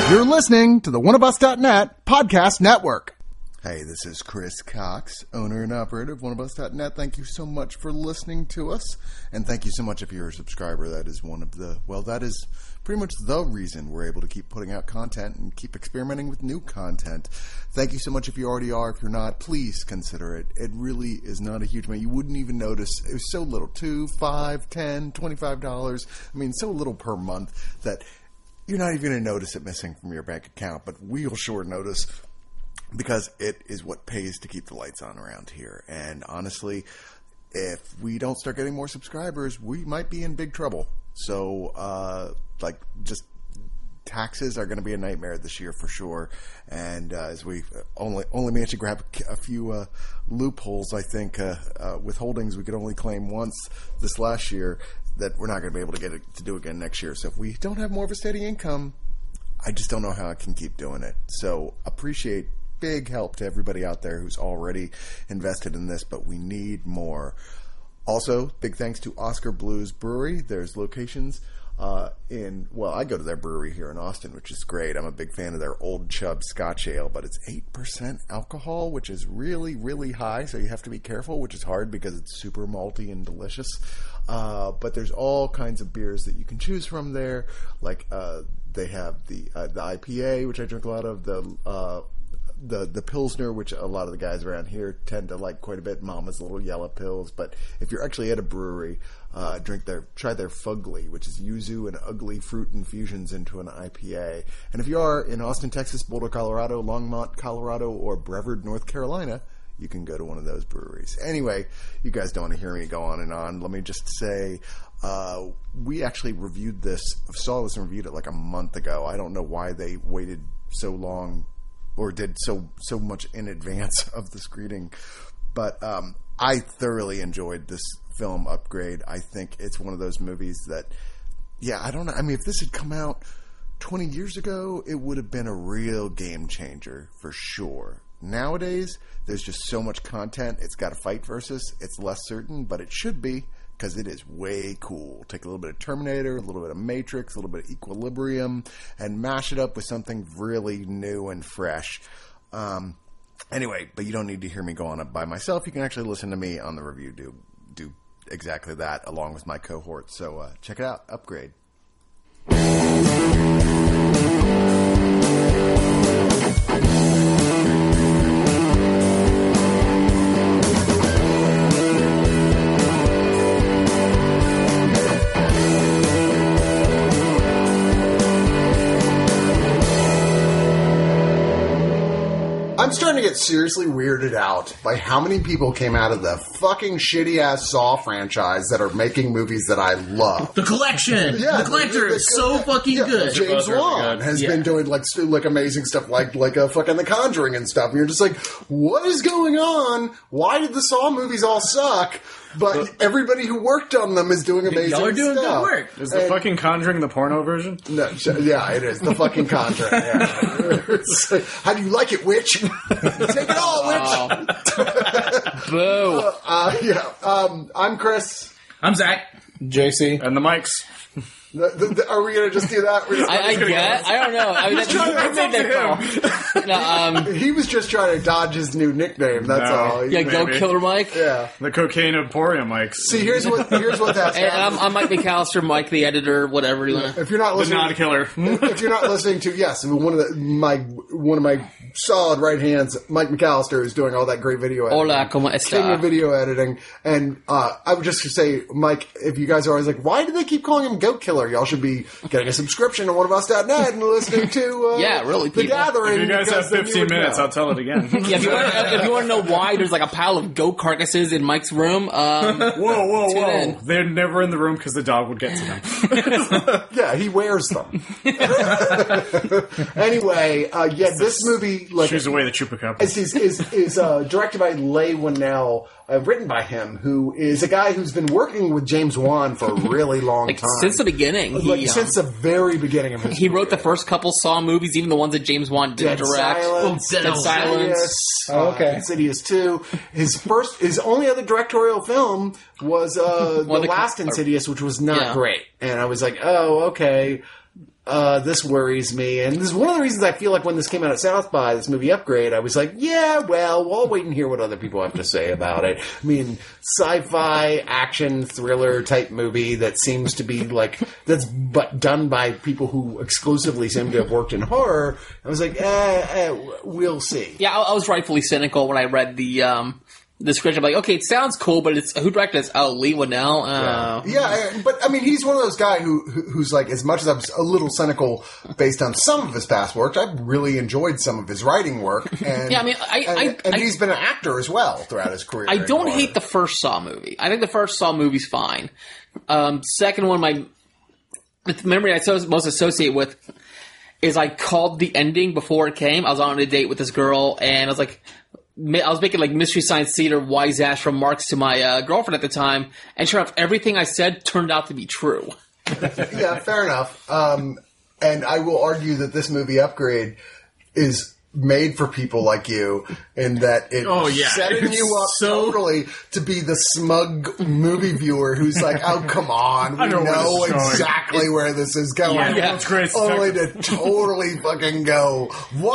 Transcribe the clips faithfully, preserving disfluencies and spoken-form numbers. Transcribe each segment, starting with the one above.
You're listening to the one of us dot net podcast network. Hey, this is Chris Cox, owner and operator of one of us dot net. Thank you so much for listening to us. And thank you so much if you're a subscriber. That is one of the, well, that is pretty much the reason we're able to keep putting out content and keep experimenting with new content. Thank you so much if you already are. If you're not, please consider it. It really is not a huge amount. You wouldn't even notice. It was so little, two, five, ten, twenty-five dollars. I mean, so little per month that you're not even going to notice it missing from your bank account. But we'll sure notice, because it is what pays to keep the lights on around here. And honestly, if we don't start getting more subscribers, we might be in big trouble. So, uh, like, just taxes are going to be a nightmare this year for sure. And uh, as we only only managed to grab a few uh, loopholes, I think, uh, uh, withholdings we could only claim once this last year, that we're not going to be able to get it to do again next year. So if we don't have more of a steady income, I just don't know how I can keep doing it. So appreciate big help to everybody out there who's already invested in this, but we need more. Also, big thanks to Oscar Blues Brewery. There's locations uh, in, well, I go to their brewery here in Austin, which is great. I'm a big fan of their Old Chub Scotch Ale, but it's eight percent alcohol, which is really, really high, so you have to be careful, which is hard because it's super malty and delicious. Uh, but there's all kinds of beers that you can choose from there, like uh, they have the uh, the I P A, which I drink a lot of, the uh, the the Pilsner, which a lot of the guys around here tend to like quite a bit. Mama's Little Yellow Pills. But if you're actually at a brewery, uh, drink their try their Fugly, which is yuzu and ugly fruit infusions into an I P A. And if you are in Austin, Texas, Boulder, Colorado, Longmont, Colorado, or Brevard, North Carolina, you can go to one of those breweries. Anyway, you guys don't want to hear me go on and on. Let me just say, uh, we actually reviewed this, saw this and reviewed it like a month ago. I don't know why they waited so long or did so so much in advance of the screening. But um, I thoroughly enjoyed this film, Upgrade. I think it's one of those movies that, yeah, I don't know. I mean, if this had come out twenty years ago, it would have been a real game changer for sure. Nowadays, there's just so much content. It's got a fight versus. It's less certain, but it should be, because it is way cool. Take a little bit of Terminator, a little bit of Matrix, a little bit of Equilibrium, and mash it up with something really new and fresh. Um, anyway, but you don't need to hear me go on by myself. You can actually listen to me on the review do do exactly that, along with my cohort. So uh, check it out, Upgrade. I'm starting to get seriously weirded out by how many people came out of the fucking shitty-ass Saw franchise that are making movies that I love. The Collection! Yeah, the Collector the, the, is so fucking yeah, good. James Wan has yeah. been doing like st- like amazing stuff like like a fucking The Conjuring and stuff. And you're just like, what is going on? Why did the Saw movies all suck? But everybody who worked on them is doing amazing stuff. Y'all are doing stuff. good work. Is the and, fucking Conjuring the porno version? No, yeah, it is. The fucking Conjuring. Yeah. Like, how do you like it, witch? Take it all, witch! Boo. Uh, uh, yeah. Um, I'm Chris. I'm Zach. J C. And the mics. The, the, the, are we going to just do that? Just, I, I get. I don't know. I mean, that's trying to that call. no, um, he was just trying to dodge his new nickname. That's no, all. Yeah, Go Killer Mike. Yeah, the Cocaine Emporium Mike. See, here's what here's what that's. And I'm, I'm Mike McAllister, Mike the editor, whatever you want. If you're not listening, the not killer. if you're not listening to yes, one of the my one of my solid right hands, Mike McAllister, is doing all that great video editing. Hola, como está? King of video editing, and uh, I would just say, Mike, if you guys are always like, why do they keep calling him Goat Killer? Y'all should be getting a subscription to one of us dot net and listening to uh, yeah, really, The people. Gathering. If you guys have fifteen minutes, I'll tell it again. Yeah, if you, want to, if you want to know why there's like a pile of goat carcasses in Mike's room, um, whoa, whoa, whoa! In. They're never in the room because the dog would get to them. Yeah, he wears them. Anyway, uh, yeah, this movie like she's away the Chupacabra. is is is, is uh, directed by Leigh Whannell, uh, written by him, who is a guy who's been working with James Wan for a really long like, time, since the beginning. like he, since um, the very beginning of his He career. wrote the first couple Saw movies, even the ones that James Wan didn't Dead direct. Silence, Dead Dead Silence. Oh, okay. Uh, Insidious two. His first, his only other directorial film was uh, Well, the the- last Insidious, which was not Yeah. great. And I was like, oh, okay. uh, this worries me. And this is one of the reasons I feel like when this came out at South by, this movie Upgrade, I was like, yeah, well, we'll wait and hear what other people have to say about it. I mean, sci-fi, action, thriller type movie that seems to be like, that's but done by people who exclusively seem to have worked in horror. I was like, eh, eh, we'll see. Yeah, I, I was rightfully cynical when I read the, um, the script. I'm like, okay, it sounds cool, but it's who directed this? Oh, Lee Winnell. Uh, Yeah, yeah, but I mean, he's one of those guys who, who who's like, as much as I'm a little cynical based on some of his past work, I've really enjoyed some of his writing work. And, Yeah, I mean, I- and, I- and I- he's been an actor as well throughout his career. I in don't horror. hate the first Saw movie. I think the first Saw movie's fine. Um, second one, my the memory I so- most associate with is I called the ending before it came. I was on a date with this girl, and I was like, I was making like Mystery Science Theater wise ass remarks to my uh, girlfriend at the time, and sure enough, everything I said turned out to be true. Yeah, fair enough. Um, and I will argue that this movie Upgrade is made for people like you in that it's Oh, yeah. setting It's you up so- totally to be the smug movie viewer who's like, oh, come on, we I know where know this is going." exactly where this is going. Yeah, yeah. That's great. Only to totally fucking go,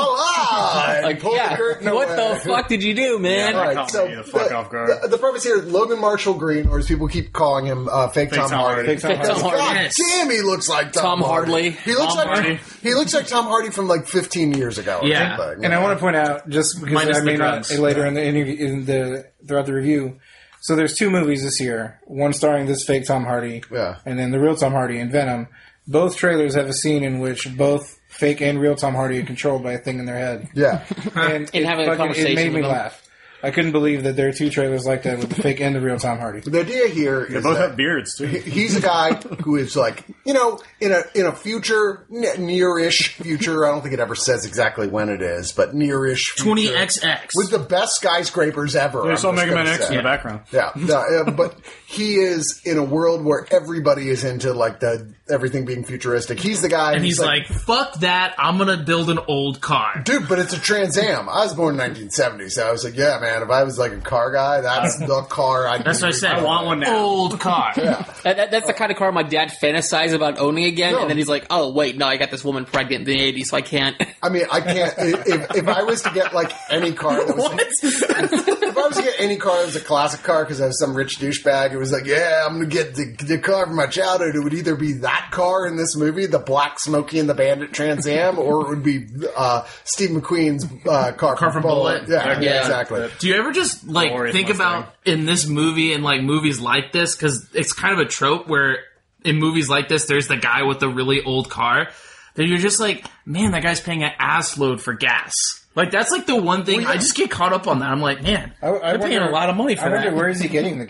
voila! And Like, pull yeah, the curtain what away. the fuck did you do, man? All right, caught so me the fuck the, off guard. the, the premise here, Logan Marshall Green, or as people keep calling him, uh, fake, Tom, Tom Hardy. Hardy. Fake Tom Fake Tom God Hardy. Yes. damn, he looks like Tom, Tom Hardy. He looks Tom like Hardy. he looks like Tom Hardy from like fifteen years ago. Or Yeah. something, And I want to point out, just because Minus I may the not drugs. later in the interview, in the throughout the review. So there's two movies this year. One starring this fake Tom Hardy, Yeah. and then the real Tom Hardy in Venom. Both trailers have a scene in which both fake and real Tom Hardy are controlled by a thing in their head, yeah. and And having a fucking- conversation It made me with them. laugh. I couldn't believe that there are two trailers like that with the fake and the real Tom Hardy. The idea here They is both that have beards too. he's a guy who is like, you know, in a in a future, n- near-ish future, I don't think it ever says exactly when it is, but near-ish future, twenty X X. with the best skyscrapers ever. They I'm saw just Mega Man gonna X say. in the background. Yeah, no, uh, but he is in a world where everybody is into like the everything being futuristic. He's the guy, and who's he's like, fuck that, I'm gonna build an old car. dude, but it's a Trans Am. I was born in nineteen seventy, so I was like, yeah, man, if I was like a car guy, that's the car I'd That's what I said. I want one now. Old car. That, that, that's the kind of car my dad fantasized about owning again, No. and then he's like, "Oh wait, no, I got this woman pregnant in the eighties, so I can't." I mean, I can't. If, if I was to get like any car that was, if I was to get any car that was a classic car because I was some rich douchebag, it was like, yeah, I'm gonna get the, the car from my childhood. It would either be that car in this movie, the Black Smokey and the Bandit Trans Am, or it would be uh, Steve McQueen's uh, car, Car from Bullet. Yeah, Yeah. exactly. Do you ever just like Glorious think Mustang. about in this movie and like movies like this, because it's kind of a trope where in movies like this there's the guy with the really old car that you're just like, man, that guy's paying an ass load for gas. Like that's like the one thing I just get caught up on that. I'm like, man, I, I they're paying wonder- a lot of money for I wonder that. where is he getting the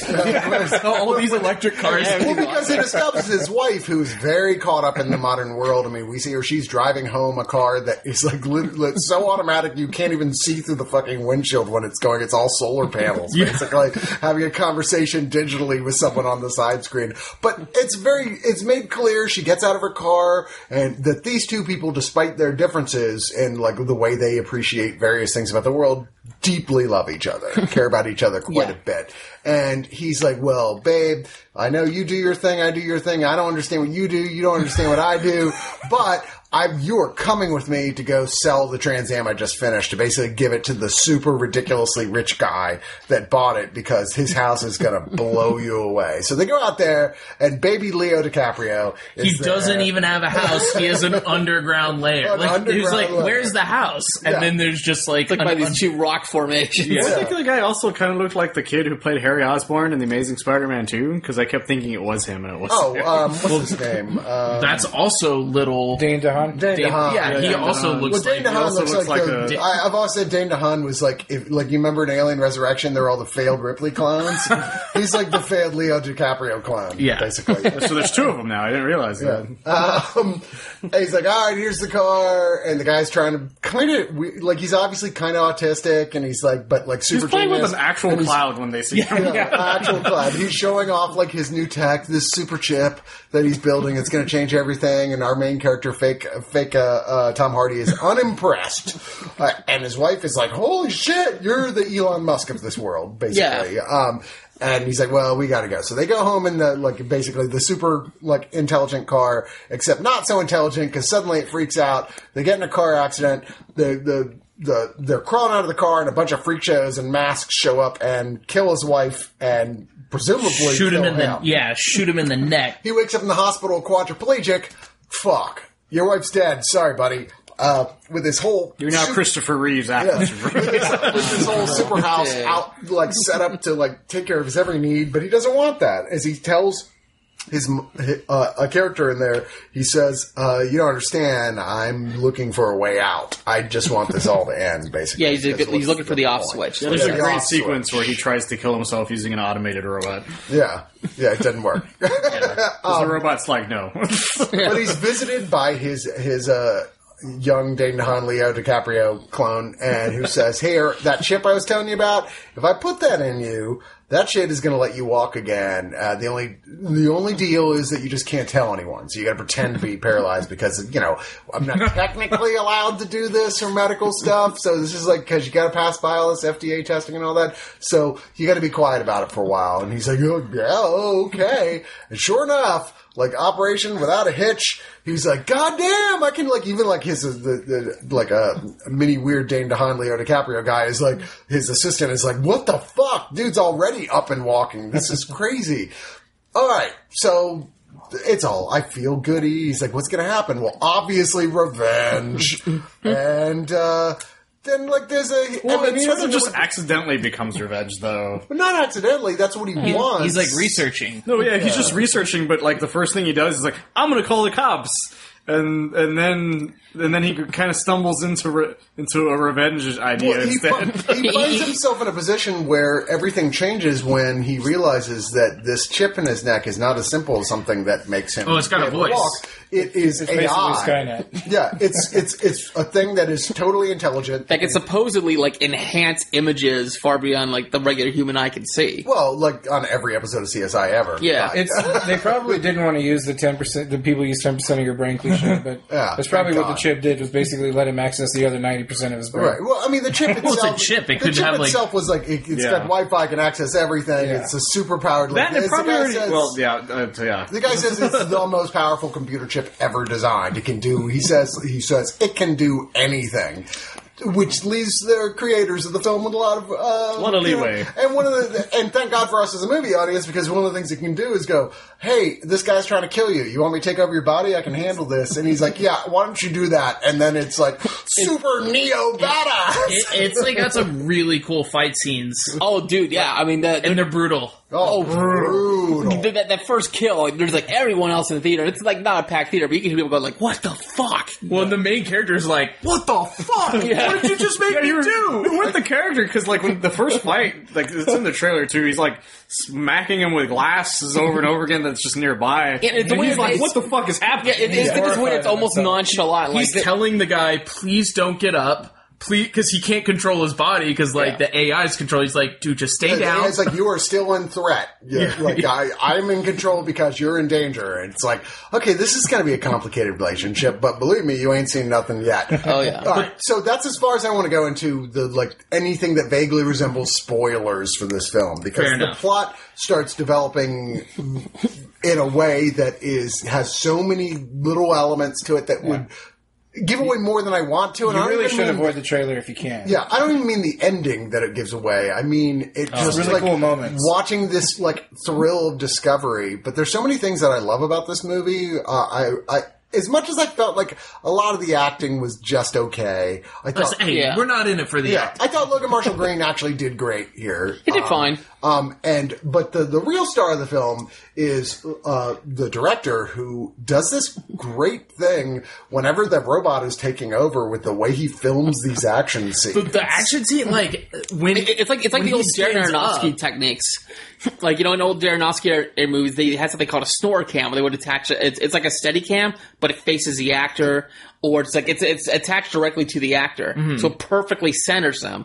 gas? All these electric cars. Well, because it establishes his wife, who's very caught up in the modern world. I mean, we see her; she's driving home a car that is like lit- lit- so automatic you can't even see through the fucking windshield when it's going. It's all solar panels, basically having a conversation digitally with someone on the side screen. But it's very, it's made clear she gets out of her car, and that these two people, despite their differences and like the way they appreciate various things about the world, deeply love each other, care about each other quite Yeah. a bit. And he's like, well, babe, I know you do your thing, I do your thing. I don't understand what you do, you don't understand what I do, but I, you are coming with me to go sell the Trans Am I just finished, to basically give it to the super ridiculously rich guy that bought it because his house is going to blow you away. So they go out there, and baby Leo DiCaprio is He doesn't there. even have a house. He has an underground lair. An Like, he was underground like, lair. "Where's the house?" And Yeah. then there's just like, Like an by un- these two rock formations. I think the guy also kind of looked like the kid who played Harry Osborn in The Amazing Spider-Man two, because I kept thinking it was him, and it wasn't. Oh, um, what's his name? Um, That's also little. Dane DeHaan? Dane Dane- DeHaan. yeah, he yeah, also Dane looks Well, Dane like. DeHaan also looks, looks like, like the, a- I, I've always said Dane DeHaan was like, if, like you remember in Alien Resurrection, they're all the failed Ripley clones. He's like the failed Leo DiCaprio clone, Yeah. basically. So there's two of them now. I didn't realize that. Um, and he's like, all right, here's the car, and the guy's trying to kind of like he's obviously kind of autistic, and he's like, but like super He's playing genius. with an actual And he's- cloud when they see him. Yeah, actual cloud. He's showing off like his new tech, this super chip that he's building. It's going to change everything. And our main character, fake, fake uh, uh, Tom Hardy, is unimpressed, uh, and his wife is like, "Holy shit, you're the Elon Musk of this world, basically." Yeah. Um, And he's like, well, we gotta go. So they go home in the, like, basically the super, like, intelligent car, except not so intelligent, because suddenly it freaks out. They get in a car accident. The, the, the, they're crawling out of the car, and a bunch of freak shows and masks show up and kill his wife and presumably Shoot him kill in the him. yeah, shoot him in the neck. He wakes up in the hospital quadriplegic. Fuck. Your wife's dead. Sorry, buddy. Uh, with his whole... You're now super- Christopher Reeves Yeah. after. with his whole super house Yeah. out, like, set up to, like, take care of his every need, but he doesn't want that. As he tells his, uh, a character in there, he says, uh, you don't understand, I'm looking for a way out. I just want this all to end, basically. Yeah, he's, a, That's he's what's looking for the off point. switch. There's Yeah, a the great off sequence switch. where he tries to kill himself using an automated robot. Yeah. Yeah, it doesn't work. Because the robot's like, no. But he's visited by his his uh, young Dane DeHaan, Leo DiCaprio clone, and who says, "Here, that chip I was telling you about. If I put that in you, that shit is going to let you walk again. Uh, the only the only deal is that you just can't tell anyone. So you got to pretend to be paralyzed because you know I'm not technically allowed to do this or medical stuff. So this is like because you got to pass by all this F D A testing and all that. So you got to be quiet about it for a while." And he's like, "Oh yeah, okay." And sure enough. Like operation without a hitch. He's like, God damn! I can like even like his the, the like a mini weird Dane DeHaan, Leo DiCaprio guy is like his assistant is like, what the fuck, dude's already up and walking. This is crazy. All right, so it's all I feel goody. He's like, what's gonna happen? Well, obviously revenge, and uh, then like there's a Well, I mean, it he sort doesn't of just know what- accidentally becomes revenge, though. but not accidentally. That's what he wants. He's like researching. No, yeah, he's just researching, but like the first thing he does is like, I'm gonna call the cops, and and then and then he kind of stumbles into re- into a revenge idea Well, he, instead. fi- he finds himself in a position where everything changes when he realizes that this chip in his neck is not as simple as something that makes him. Oh, it's got a be able to voice. walk. It is It's A basically I. Skynet. Yeah, it's it's it's a thing that is totally intelligent. That can supposedly like enhance images far beyond like the regular human eye can see. Well, like on every episode of C S I ever. Yeah. But- It's they probably didn't want to use the ten percent. The people use ten percent of your brain cliche, but Yeah, that's probably thank what God. the chip did was basically let him access the other ninety percent of his brain. Right. Well, I mean, the chip itself. Well, it's a chip. It the could chip have, like- itself was like it, it's Yeah. got Wi-Fi, can access everything. Yeah. It's a super powered. Like, That it as the probably guy already. says- Well, yeah, uh, so yeah. The guy says it's the most powerful computer chip ever designed. It can do. He says. He says it can do anything, which leaves the creators of the film with a lot of uh, A lot of you know, leeway. and one of the and thank God for us as a movie audience because one of the things it can do is go, hey, this guy's trying to kill you. You want me to take over your body? I can handle this. And he's like, yeah. Why don't you do that? And then it's like super Neo badass. It, it's like got some really cool fight scenes, Oh, dude, yeah. I mean, the, and they're brutal. oh, brutal. the, that, that first kill, like, there's like everyone else in the theater. It's like not a packed theater, but you can hear people go like, "What the fuck?" Well, the main character's like, "What the fuck? Yeah. What did you just make Yeah, me you're do?" with the character because, like, when the first fight, like it's in the trailer too. He's like smacking him with glasses over and over again. That's just nearby. Yeah, it's the and way he's like, it's- "What the fuck is happening?" Yeah, it, it's Yeah. this way it's Horrified almost of himself. nonchalant. Like He's the- telling the guy, "Please don't get up." Please, because he can't control his body because like Yeah. the A I's control. He's like, dude, just stay And down. It's like you are still in threat. Yeah, Yeah. like I, I'm in control because you're in danger. And it's like, okay, this is going to be a complicated relationship, but believe me, you ain't seen nothing yet. Oh, yeah. All right, so that's as far as I want to go into the like anything that vaguely resembles spoilers for this film because Fair the enough. plot starts developing in a way that is has so many little elements to it that would give away more than I want to. And I You don't really even should mean- avoid the trailer if you can. yeah, I don't even mean the ending that it gives away. I mean it just really like cool moments. watching this like thrill of discovery. But there's so many things that I love about this movie. Uh, I, I, as much as I felt like a lot of the acting was just okay, I thought. Listen, hey, Yeah. we're not in it for the Yeah, act. I thought Logan Marshall Green actually did great here. He did Um, fine. Um, and but the the real star of the film is uh, the director who does this great thing whenever the robot is taking over with the way he films these action scenes. The, the action scene, like when It- It's like it's like when the old he Darren stands Aronofsky up- techniques. Like, you know, in old Darren Aronofsky air movies, they had something called a snore cam where they would attach it. It's, it's like a steady cam, but it faces the actor, or it's like it's it's attached directly to the actor, so it perfectly centers them.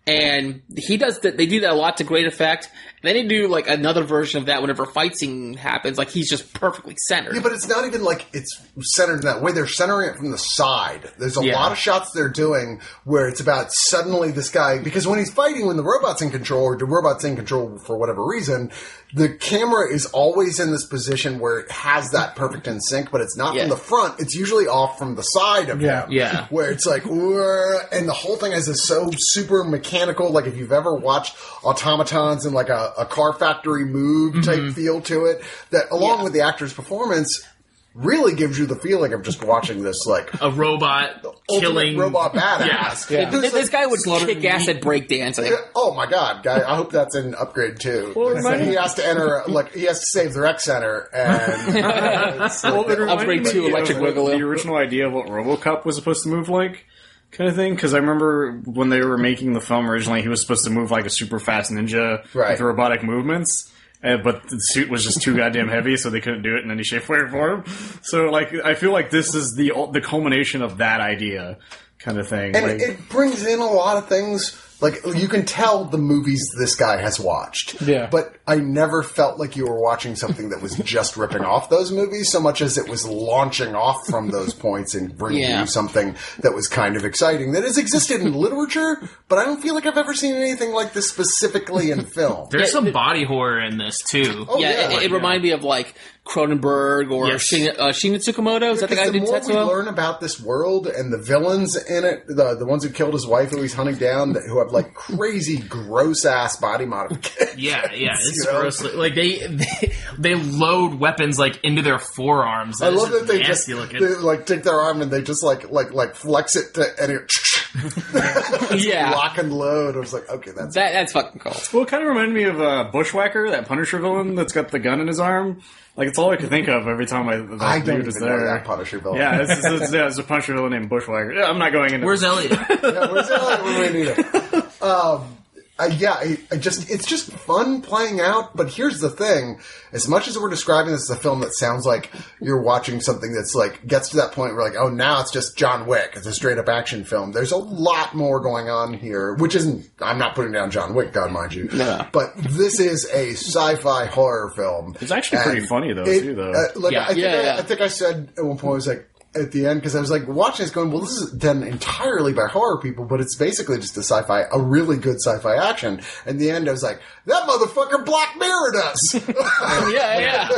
And he does that. They do that a lot to great effect. And then they do like another version of that whenever a fight scene happens. Like he's just perfectly centered. Yeah, but it's not even like it's centered in that way. They're centering it from the side. There's a Yeah. lot of shots they're doing where it's about suddenly this guy, because when he's fighting, when the robot's in control, or the robot's in control for whatever reason, the camera is always in this position where it has that perfect in sync, but it's not Yeah. from the front. It's usually off from the side of Yeah. him. Yeah. Where it's like, "Whoa," and the whole thing is so super mechanical. Like if you've ever watched automatons in like a, a car factory move type feel to it, that along Yeah. with the actor's performance, really gives you the feeling of just watching this like A robot ultimate killing robot badass. Yeah. Who's This, like- this guy would kick ass at breakdancing. Oh my god, guy! I hope that's in Upgrade too. Well, it reminded- he has to enter, like he has to save the rec center, and uh, it's like Well, it the- reminded Upgrade me to of Electric the- Boogaloo. The original idea of what RoboCop was supposed to move like, kind of thing. Because I remember when they were making the film originally, he was supposed to move like a super fast ninja Right. with robotic movements. Uh, but the suit was just too goddamn heavy, so they couldn't do it in any shape, way, or form. So, like, I feel like this is the the culmination of that idea, kind of thing. and like, it brings in a lot of things. Like you can tell the movies this guy has watched. Yeah. But I never felt like you were watching something that was just ripping off those movies so much as it was launching off from those points and bringing Yeah. you something that was kind of exciting that has existed in literature, but I don't feel like I've ever seen anything like this specifically in film. There's Yeah, some it- body horror in this too. Oh, yeah, yeah. it, it reminded me of like Cronenberg or Yes. Shin, uh, Shinya Tsukamoto. Is that the guy Because who the did more we Tetsuo? learn about this world and the villains in it, the the ones who killed his wife who he's hunting down, that, who have like crazy, gross ass body modifications. Yeah, yeah, it's You know? grossly like they, they they load weapons like into their forearms. I It's love that they just nasty looking. they, like take their arm and they just like like like flex it to, and it Yeah. lock and load. I was like, okay, that's That, that's fucking cool. well, it kind of reminded me of uh, Bushwhacker, that Punisher villain that's got the gun in his arm. Like, it's all I could think of every time I that I don't dude is even there. know that Punisher villain. Yeah, it's, it's, it's, yeah, it's a Punisher villain named Bushwhacker. Yeah, I'm not going into Where's Elliot? Yeah, where's that? Where do we need it? Um, uh, yeah, I, I just it's just fun playing out. But here's the thing: as much as we're describing this as a film that sounds like you're watching something that's like gets to that point where like, oh, now it's just John Wick. It's a straight up action film. There's a lot more going on here, which isn't. I'm not putting down John Wick, God mind you. No. But this is a sci-fi horror film. It's actually pretty And funny, though, it- too, though. Uh, like, Yeah. I, think Yeah, I, yeah. I think I said at one point, I was like, at the end, because I was like watching this going, well, this is done entirely by horror people, but it's basically just a sci-fi, a really good sci-fi action. And the end, I was like, that motherfucker Black Mirrored us. Yeah, yeah.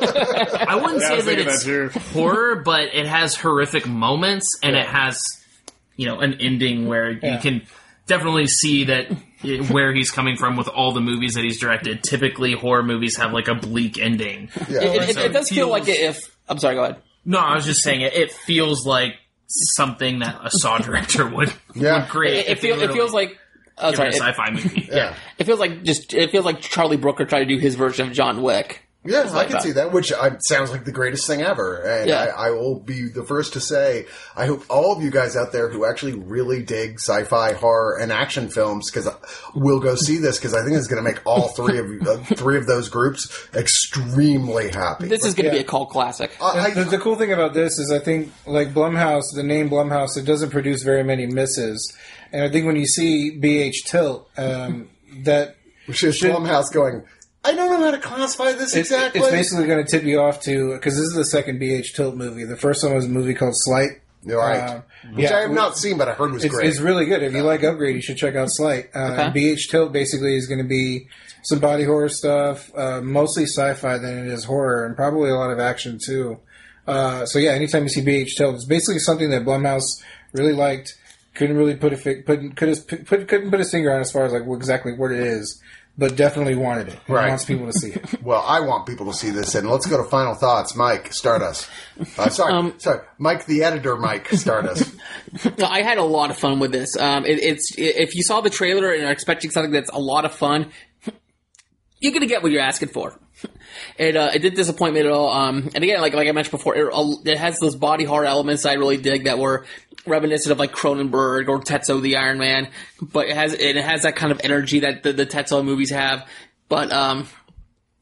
I wouldn't Yeah, I say was that thinking it's that too. horror, but it has horrific moments, and it has, you know, an ending where Yeah. you can definitely see that it- where he's coming from with all the movies that he's directed. Typically, horror movies have like a bleak ending. Yeah. It, it, So it does feel feels- like if. I'm sorry, go ahead. No, I was just saying it. It feels like something that a Saw director would, Yeah. would create. It, it, if they feel, it literally feels like. Oh, give sorry. it a It, sci-fi movie. yeah. it feels like just. It feels like Charlie Brooker tried to do his version of John Wick. Yeah, I like can that. see that, which uh, sounds like the greatest thing ever. And Yeah. I, I will be the first to say, I hope all of you guys out there who actually really dig sci-fi, horror, and action films, because will go see this, because I think it's going to make all three of you, uh, three of those groups extremely happy. This is going to Yeah. be a cult classic. I, The, the cool thing about this is I think, like Blumhouse, the name Blumhouse, it doesn't produce very many misses. And I think when you see B H Tilt, um, that which is Blumhouse going, I don't know how to classify this it's, exactly. it's basically going to tip you off to, because this is the second B H Tilt movie. The first one was a movie called Slight. You're right. Uh, Which yeah, I have not seen, but I heard was It's, great. it's really good. If you like Upgrade, you should check out Slight. Uh, Okay. B H Tilt basically is going to be some body horror stuff, uh, mostly sci-fi than it is horror, and probably a lot of action too. Uh, so yeah, anytime you see B H Tilt, it's basically something that Blumhouse really liked. Couldn't really put a fi- put, could his, put couldn't put his finger on as far as like exactly what it is, but definitely wanted it. Right. He wants people to see it. Well, I want people to see this, and let's go to final thoughts. Mike, start us. Uh, sorry, Um, sorry, Mike, the editor. Mike, start us. No, I had a lot of fun with this. Um, it, it's if you saw the trailer and are expecting something that's a lot of fun, you're gonna get what you're asking for. It uh, it did disappoint me at all. Um, and again, like like I mentioned before, it, it has those body horror elements I really dig that were reminiscent of like Cronenberg or Tetsuo the Iron Man, but it has it has that kind of energy that the, the Tetsuo movies have. But um,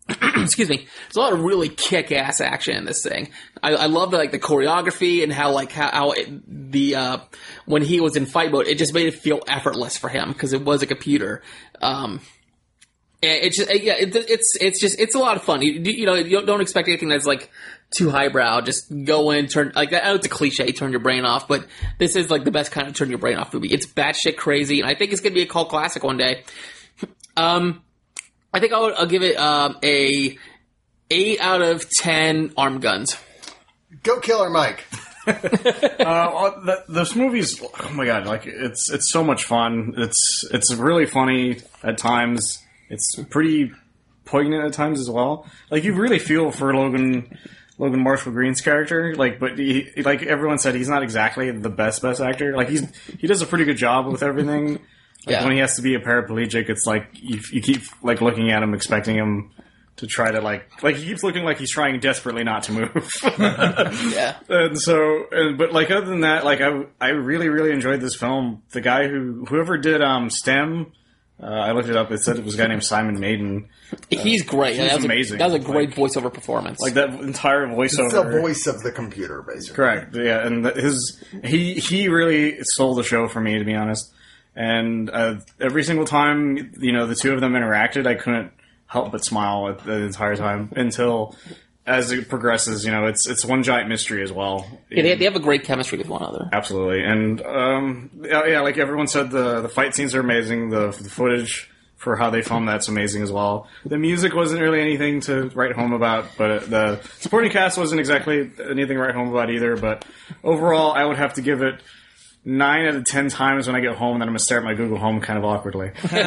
excuse me, there's a lot of really kick-ass action in this thing. I, I love the, like the choreography and how like how, how it, the uh, when he was in fight mode, it just made it feel effortless for him because it was a computer. Um, and it's just yeah, it, it's it's just it's a lot of fun. You, you know, you don't, don't expect anything that's like too highbrow. Just go in, turn like I know it's a cliche, turn your brain off, but this is like the best kind of turn your brain off movie. It's batshit crazy, and I think it's gonna be a cult classic one day. Um. I think I'll, I'll give it um, a eight out of ten armed guns. Go Killer Mike. uh, the, this movie's oh my god, like it's it's so much fun. It's it's really funny at times. It's pretty poignant at times as well. Like you really feel for Logan Logan Marshall Green's character. Like, but he, like everyone said, he's not exactly the best best actor. Like he's he does a pretty good job with everything. Like yeah. When he has to be a paraplegic, it's like you, you keep like looking at him, expecting him to try to like like he keeps looking like he's trying desperately not to move. yeah. And so, and, but like other than that, like I I really really enjoyed this film. The guy who whoever did um STEM, uh, I looked it up. It said it was a guy named Simon Maiden. He's great. He's that was amazing. A, that was a great Like- voiceover performance. Like that entire voiceover. It's the voice of the computer, basically. Correct. Yeah, and th- his he he really stole the show for me, to be honest. And uh, every single time, you know, the two of them interacted, I couldn't help but smile at the entire time until, as it progresses, you know, it's it's one giant mystery as well. yeah, they, they have a great chemistry with one another. Absolutely, and um, yeah, yeah, like everyone said, the the fight scenes are amazing. The, the footage for how they filmed that's amazing as well. The music wasn't really anything to write home about, but the supporting cast wasn't exactly anything to write home about either. But overall, I would have to give it nine out of ten times when I get home, then I'm going to stare at my Google Home kind of awkwardly.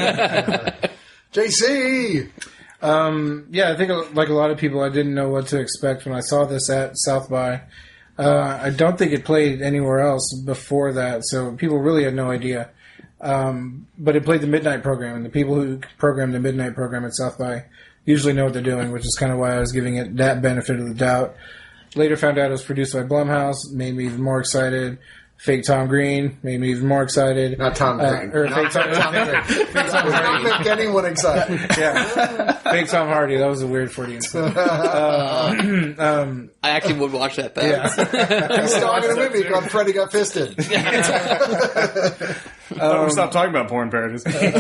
J C! Um, yeah, I think like a lot of people, I didn't know what to expect when I saw this at South by. Uh, I don't think it played anywhere else before that, so people really had no idea. Um, but it played the midnight program, and the people who program the midnight program at South by usually know what they're doing, which is kind of why I was giving it that benefit of the doubt. Later found out it was produced by Blumhouse, made me even more excited. Fake Tom Green made me even more excited. Not Tom Green. Uh, or Not fake Tom, Tom Green. fake Tom Not Hardy. make anyone excited. Yeah. Fake Tom Hardy. That was a weird Freudian slip. Uh, um, I actually would watch that. Though. yeah. He's starring in a movie called Freddy Got Fisted. Um, stop talking about porn parodies.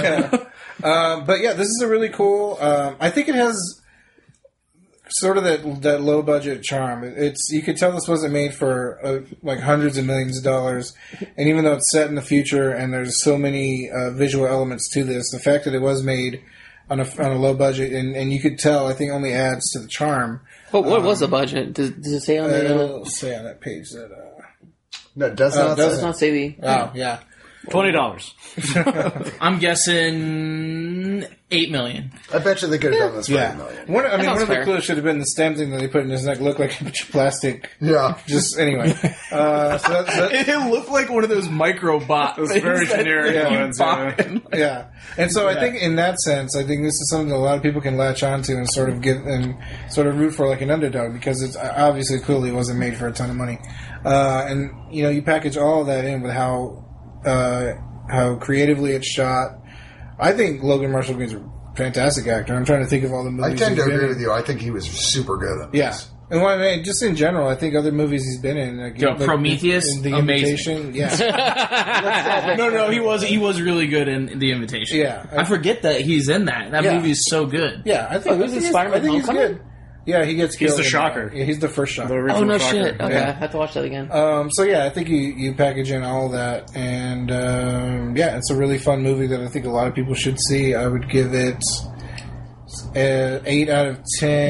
Uh, but yeah, this is a really cool. Um, I think it has sort of that that low budget charm. It's you could tell this wasn't made for uh, like hundreds of millions of dollars, and even though it's set in the future and there's so many uh, visual elements to this, the fact that it was made on a on a low budget and, and you could tell, I think, only adds to the charm. What, what was the budget? Does, does it say on Uh, the? Uh, it'll say on that page that. Uh, No, it does Oh, not it say. does not say the. oh yeah. Twenty dollars. I'm guessing eight million. I bet you they could have done this for Yeah, eight million. one, I mean, sounds one of the fair. clues should have been the stem thing that they put in his neck looked like a bunch of plastic. Yeah. Just anyway, uh, so that, that, It looked like one of those microbot. It was very generic Yeah. ones. Yeah. yeah, and so I think in that sense, I think this is something that a lot of people can latch onto and sort of get and sort of root for like an underdog because it's obviously clearly wasn't made for a ton of money, uh, and you know you package all of that in with how uh, how creatively it's shot. I think Logan Marshall Green's a fantastic actor. I'm trying to think of all the movies. I tend to he's been agree in. with you. I think he was super good at Yeah. this. And well, I mean, just in general, I think other movies he's been in, like, Yo, like Prometheus, in The amazing. Invitation, yeah, No, no, he was he was really good in The Invitation. Yeah. I forget that he's in that. That Yeah. movie is so good. yeah. I think, Oh, I who's think in he's- Spider-Man I think he's Homecoming? good. Yeah, he gets He's killed. the in shocker. that. Yeah, he's the first shocker. The Oh original no Shocker. shit! Okay, Yeah. I have to watch that again. Um, so yeah, I think you, you package in all of that, and um, yeah, it's a really fun movie that I think a lot of people should see. I would give it uh, eight out of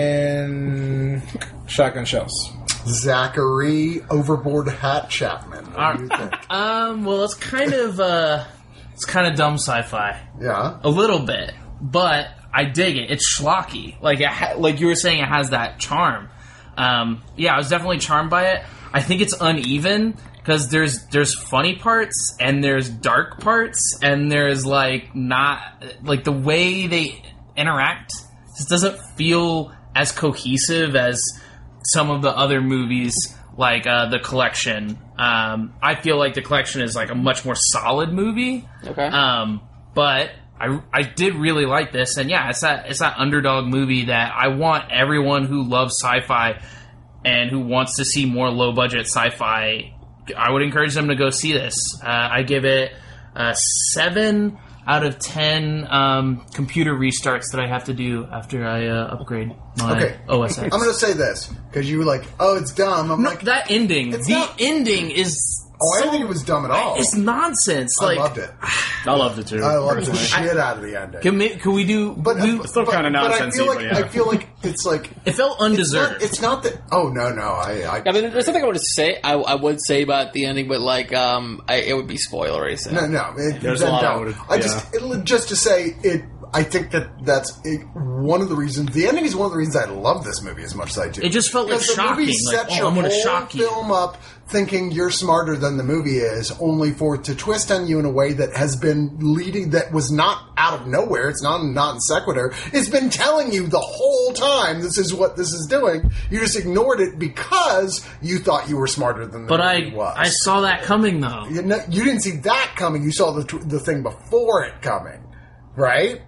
ten shotgun shells. Zachary Overboard Hat Chapman. What do you think? Um, well, it's kind of uh, it's kind of dumb sci-fi, Yeah. a little bit, but I dig it. It's schlocky, like it ha- like you were saying, it has that charm. Um, yeah, I was definitely charmed by it. I think it's uneven because there's there's funny parts and there's dark parts and there's like not like the way they interact just doesn't feel as cohesive as some of the other movies, like uh, The Collection. Um, I feel like The Collection is like a much more solid movie. Okay. Um, but I, I did really like this, and yeah, it's that it's that underdog movie that I want everyone who loves sci-fi and who wants to see more low budget sci-fi. I would encourage them to go see this. Uh, I give it uh, seven out of ten um, computer restarts that I have to do after I uh, upgrade my Okay. O S X. I'm going to say this because you were like, "Oh, it's dumb." I'm No, like, that ending, It's the not- ending is. "Oh, I so- didn't think it was dumb at all." It's nonsense. I Like, loved it. I loved it too. I loved the personally. shit out of the ending. Can, we, can we do? But, we, uh, still but- kinda but I nonsense-y, feel like but yeah. I feel like it's like it felt it's not, undeserved. it's not that. Oh no, no. I, I Yeah, but there's something I want to say. I, I would say about the ending, but like, um, I, it would be spoilery. So. no, no. It, There's then a lot I don't. would've- I just it, just to say it. I think that that's it, one of the reasons. The ending is one of the reasons I love this movie as much as I do. It just felt like Because the movie shocking, like, sets oh, your I'm gonna whole shock you. film up thinking you're smarter than the movie is, only for it to twist on you in a way that has been leading. That was not out of nowhere. It's not non sequitur. It's been telling you the whole time this is what this is doing. You just ignored it because you thought you were smarter than the but movie I was. I saw that coming though. You, know, you didn't see that coming. You saw the tw- the thing before it coming, right?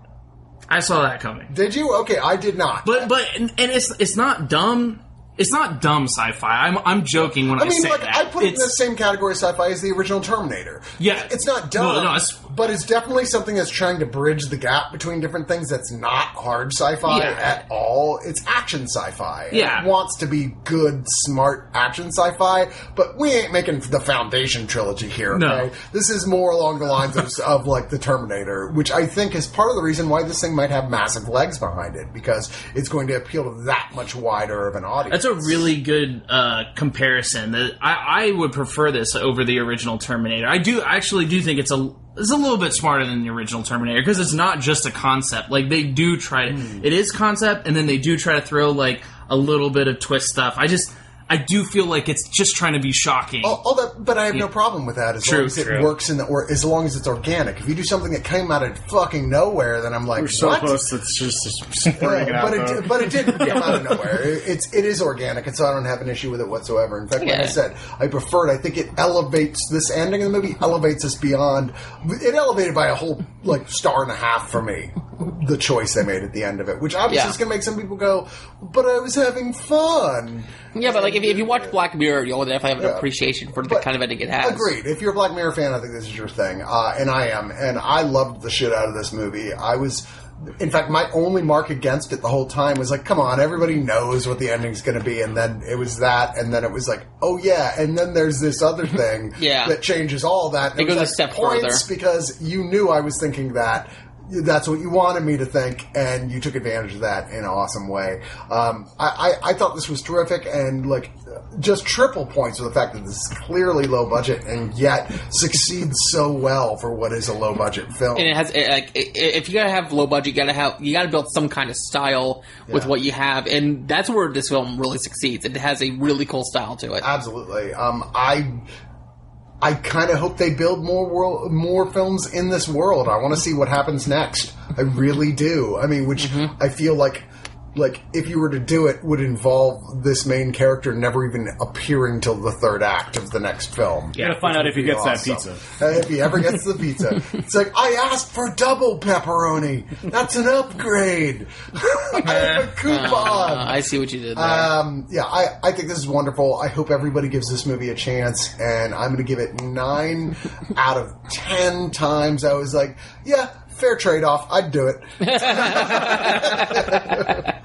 I saw that coming. Did you? Okay, I did not. But but and, and it's it's not dumb. It's not dumb sci-fi. I'm I'm joking when I, I mean, say like that. I put it in It's- the same category as sci-fi as the original Terminator. Yeah. it's not dumb, No, no, it's- but it's definitely something that's trying to bridge the gap between different things. That's not hard sci-fi Yeah. at all. It's action sci-fi. And Yeah. it wants to be good, smart action sci-fi, but we ain't making the Foundation trilogy here. No. Okay, this is more along the lines of, of like the Terminator, which I think is part of the reason why this thing might have massive legs behind it, because it's going to appeal to that much wider of an audience. That's a really good uh, comparison. That I, I would prefer this over the original Terminator. I do I actually do think it's a it's a little bit smarter than the original Terminator because it's not just a concept. Like they do try to, Hmm. it is concept, and then they do try to throw like a little bit of twist stuff. I just I do feel like it's just trying to be shocking. All, all that, but I have no problem with that as True, long as it true. works in the, or as long as it's organic. If you do something that came out of fucking nowhere, then I'm like, We're so what? close. It's just spreading it Uh, out. but it, though. did- but it did come out of nowhere. It, it's it is organic, and so I don't have an issue with it whatsoever. In fact, like I Yeah. said, I prefer it. I think it elevates this ending of the movie, elevates us beyond. It elevated by a whole like star and a half for me. The choice they made at the end of it, which obviously Yeah. is going to make some people go, "But I was having fun." Yeah, but like if you, if you watch Black Mirror, you'll definitely have an Yeah. appreciation for the But- kind of ending it has. Agreed. If you're a Black Mirror fan, I think this is your thing, uh, and I am. And I loved the shit out of this movie. I was, in fact, my only mark against it the whole time was like, come on, everybody knows what the ending's going to be, and then it was that, and then it was like, oh yeah, and then there's this other thing Yeah. that changes all that. And It was goes a like step points further. because you knew I was thinking that. That's what you wanted me to think, and you took advantage of that in an awesome way. Um, I, I, I thought this was terrific, and like just triple points for the fact that this is clearly low budget and yet succeeds so well for what is a low budget film. And it has it, like i- if you gotta have low budget, you gotta have you gotta build some kind of style with Yeah. what you have, and that's where this film really succeeds. It has a really cool style to it. Absolutely. Um, I I kind of hope they build more world, more films in this world. I want to see what happens next. I really do. I mean, which Mm-hmm. I feel like, like if you were to do it, would involve this main character never even appearing till the third act of the next film. You gotta find out if he Would be gets that awesome. pizza. Uh, if he ever gets the pizza, it's like I asked for double pepperoni. That's an upgrade. I have a coupon. Uh, I see what you did there. Um, yeah, I, I think this is wonderful. I hope everybody gives this movie a chance, and I'm going to give it nine out of ten times. I was like, yeah, fair trade off. I'd do it.